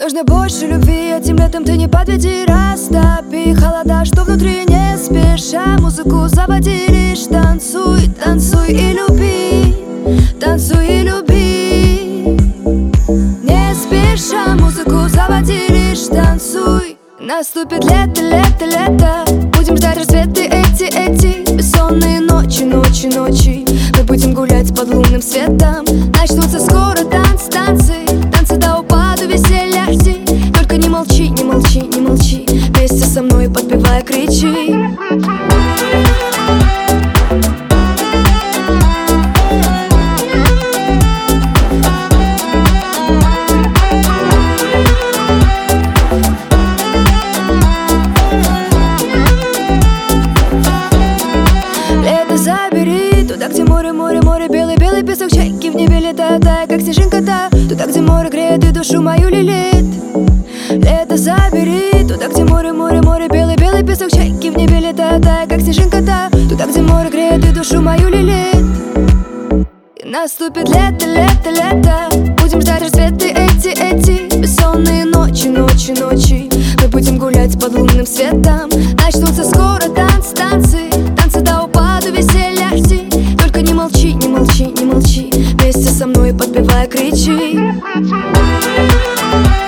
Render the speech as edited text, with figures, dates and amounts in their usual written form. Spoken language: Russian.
Нужно больше любви, этим летом ты не подведи. Растопи холода, что внутри, не спеша музыку заводи. Лишь танцуй, танцуй и люби, танцуй и люби. Не спеша музыку заводи, лишь танцуй. Наступит лето, лето, лето. Будем ждать рассветы эти бессонные ночи, ночи, ночи. Мы будем гулять под лунным светом. Начнутся скоро танцы, танцы, танцы до упаду, веселья жди. Только не молчи, не молчи, не молчи. Вместе со мной подпевая кричи. Забери туда, где море, море, море, белый, белый песок, чайки в небе летают, тая, как снежинка-то. Туда, где море греет и душу мою лилит. Лето забери туда, где море, море, море, белый, белый песок, чайки в небе летают, тая, как снежинка-то. Туда, где море греет и душу мою лилит. И наступит лето, лето, лето. Будем ждать рассветы эти бессонные ночи, ночи, ночи. Мы будем гулять под лунным светом. Начнутся скоро танцы, танцы, танцы до упаду, веселья жди. Только не молчи, не молчи, не молчи. Вместе со мной подпевая кричи.